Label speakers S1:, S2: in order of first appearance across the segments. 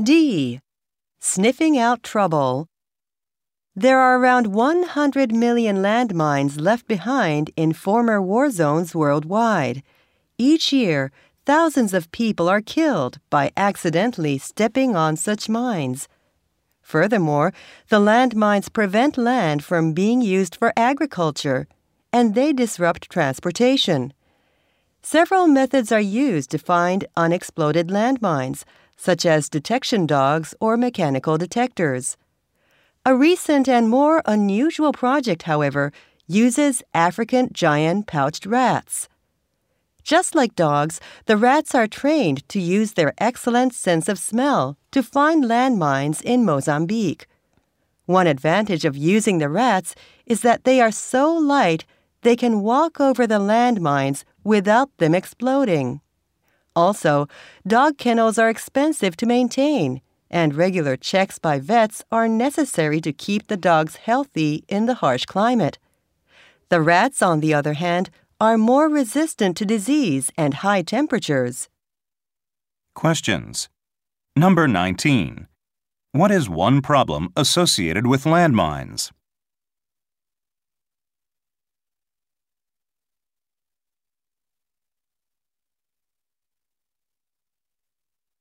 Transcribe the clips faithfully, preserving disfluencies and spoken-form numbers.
S1: D. Sniffing out trouble. There are around one hundred million landmines left behind in former war zones worldwide. Each year, thousands of people are killed by accidentally stepping on such mines. Furthermore, the landmines prevent land from being used for agriculture, and they disrupt transportation. Several methods are used to find unexploded landmines, such as detection dogs or mechanical detectors. A recent and more unusual project, however, uses African giant pouched rats. Just like dogs, the rats are trained to use their excellent sense of smell to find landmines in Mozambique. One advantage of using the rats is that they are so light they can walk over the landmines without them exploding. Also, dog kennels are expensive to maintain, and regular checks by vets are necessary to keep the dogs healthy in the harsh climate. The rats, on the other hand, are more resistant to disease and high temperatures.
S2: Questions. Number nineteen. What is one problem associated with landmines?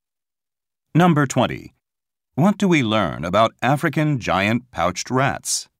S2: Number twenty. What do we learn about African giant pouched rats?